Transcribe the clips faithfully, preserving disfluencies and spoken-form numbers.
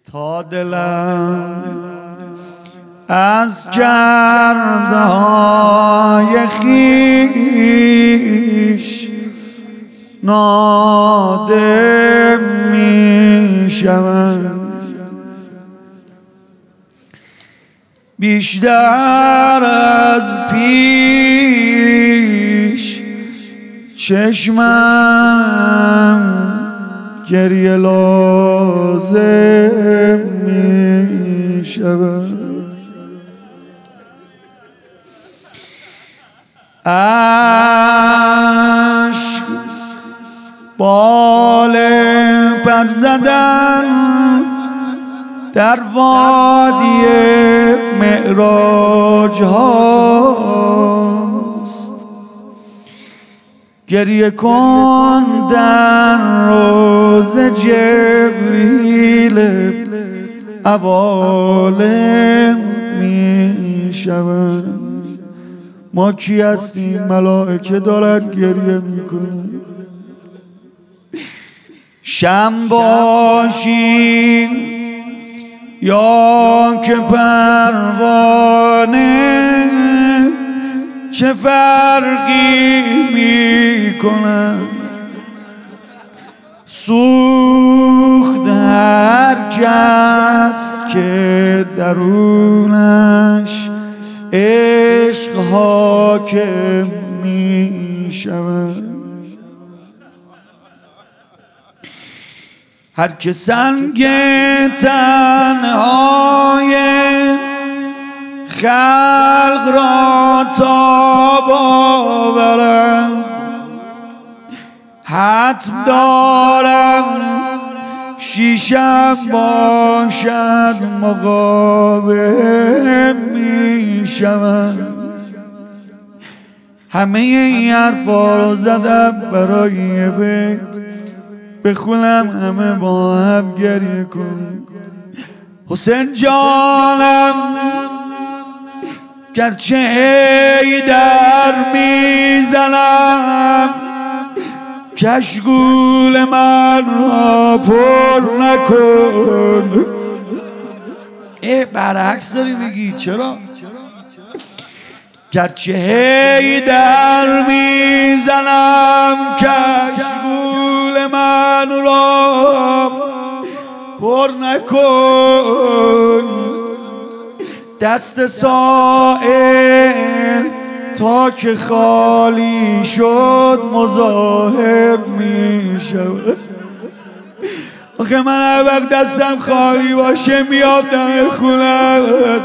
تا دلم از کردهای خویش نادم می شود، بیشتر از پیش چشمم گریه لازم می شود. عشق بال پر زدن در وادی معراج هاست، گریه کن در روز جبریل عوالم می شود. ما کی هستیم؟ ملائکه دارن گریه میکنن. شم باشیم یا که پروانه، چه فرقی میکنن؟ سوخت هر کس که درونش عشق حاکم می شود. هر که سنگ تنهای خلق را تاب آورد، حتم دارم شیشم باشد مقاوم می شود. همه این حرفا رو زدم برای یه بیت بخونم همه با هم گریه کنیم. حسین جانم گرچه ای در میزنم، کشگول من را پر نکن. ای برعکس داری میگی، چرا؟ گرچه هی در میزنم، کشگول من را پر نکن. دست سائل تا که خالی شد مزاحم می شود. آخه من هر وقت دستم خالی باشه میام دم خونم،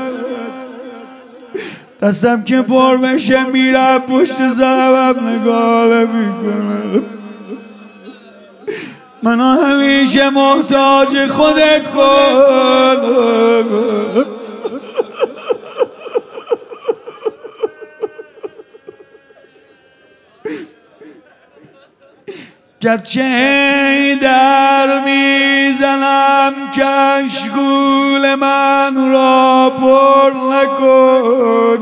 دستم که پر بشه میرم پشت سرم نگاه میکنم. منو همیشه محتاج خودت کن. گرچه ای در میزنم، کشگول من را پر نکن.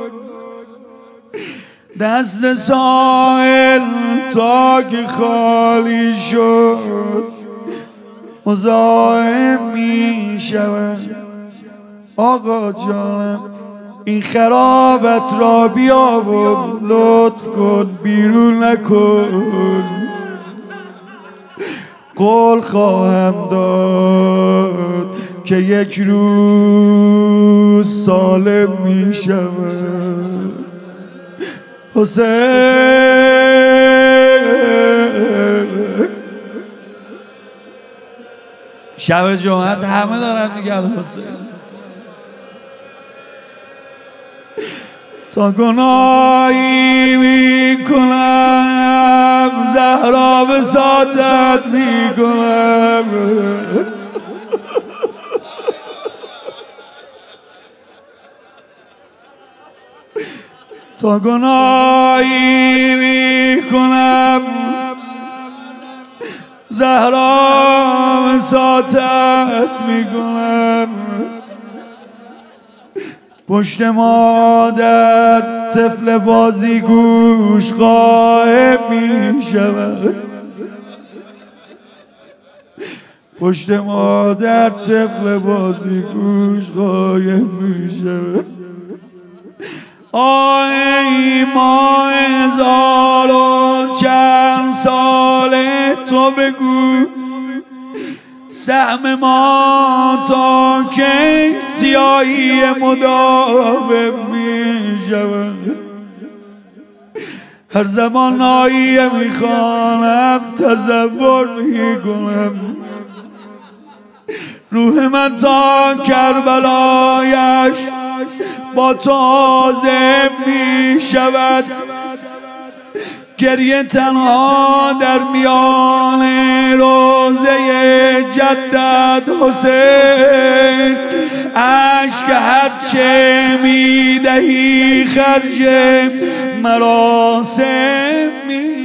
دست سائل تا که خالی شد مزاحم می شود. آقا جانم این خرابت را بیا و لطف کن بیرون نکن. قول خواهم داد که یک روز سالم می شود. حسین شب جمعه از همه دارن میگن حسین. تا گناهی میکنم زهرا وساطت میکنم. تا گناهی میکنم زهرا وساطت میکنم. پشت مادر طفل بازی گوش قائم می شود. پشت مادر طفل بازی گوش قایم میشه. آه ای ماه هزار و چند ساله تو بگو سهم ما تا که سیاهی مداوم میشود. هر زمان ناییه میخوانم تصور میکنم روح من تا کربلایش با تازه می شود. گریه تنها در میان روزه جدت حسین، عشق هرچه می دهی خرج مراسم می